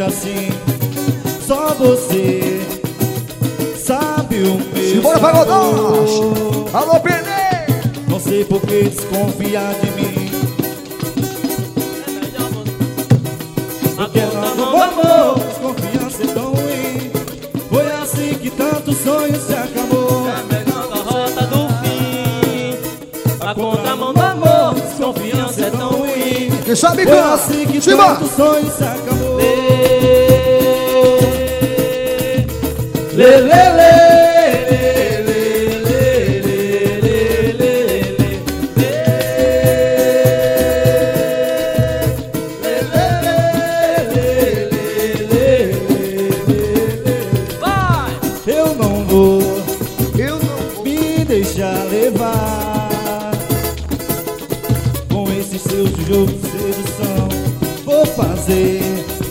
agir assim. Só você sabe o meu Simbora, Pagodós! sabor. Alô, Penê! Não sei por que desconfiar de mim. Porque nosso amor, desconfiança é tão ruim. Foi assim que tantos sonhos se acabou. Pegando a rota do fim, a contramão do amor, desconfiança é tão ruim. Quem sabe Foi canta! assim que Simbora! tantos sonhos se acabou. Lê, lê, lê. Eu não vou me deixar levar com esse seu jogo de sedução. Vou fazer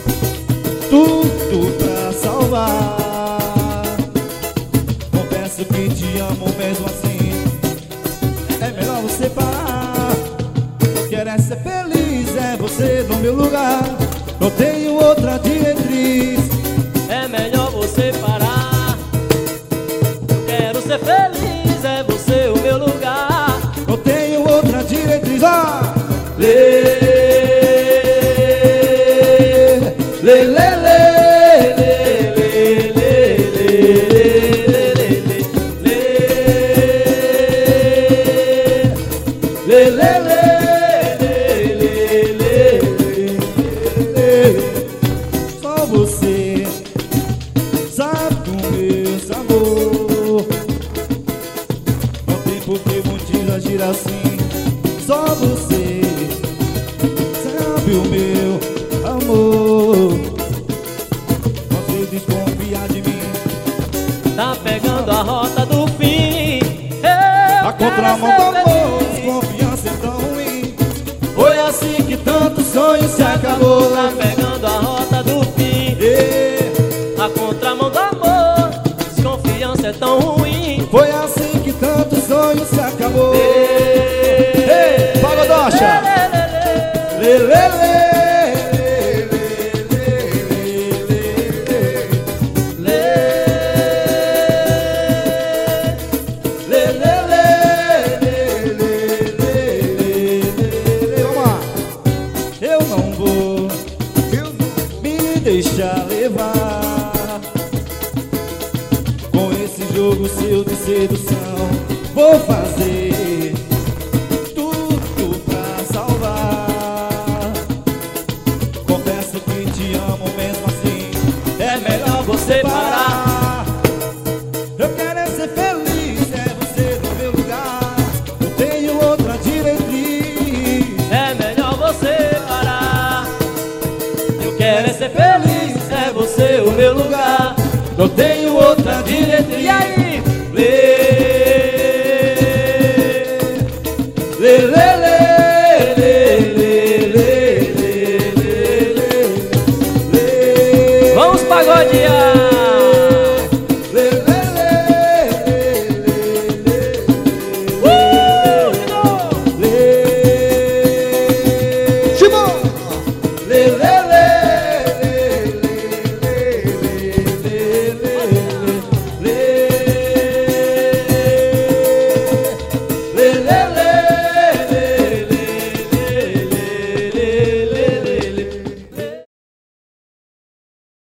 tudo pra salvar. Confesso que te amo mesmo assim. É melhor você parar. Quero ser feliz, é você no meu lugar. Não tenho outra diretriz. É melhor você parar. Eu quero ser feliz, é você o meu lugar. Não tenho outra diretriz. Ah! Lê, lê, lê, lê, lê, lê, lê, lê. Só você sabe o meu sabor. Não tem por que motivo agir assim. Só você sabe o meu amor. Não sei desconfiar de mim. Tá pegando a rota do fim. A contramão do amor, desconfiança é tão ruim. Foi assim que tantos sonhos se acabou. Tá pegando a rota do fim. A contramão do amor, desconfiança é tão ruim. Foi assim que tantos sonhos se acabou. Pagodocha! Lê, lê, lê. Eu não vou me deixar levar com esse jogo seu de sedução. Vou fazer tudo pra salvar. Confesso que te amo mesmo assim. É melhor você parar. Eu quero é ser feliz, é você no meu lugar. Eu tenho outra diretriz. É melhor você parar. Eu quero é ser feliz, é você o meu lugar. Eu tenho outra diretriz. E aí? Lê, lê, lê, lê, lê, lê, lê, lê, lê. Vamos pagodear.